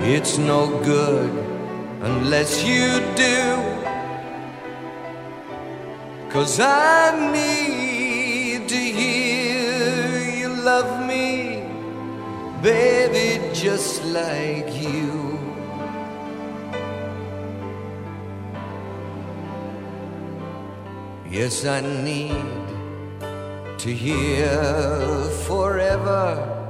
It's no good unless you do, 'cause I need to hear you love me, baby, just like you. Yes, I need to hear forever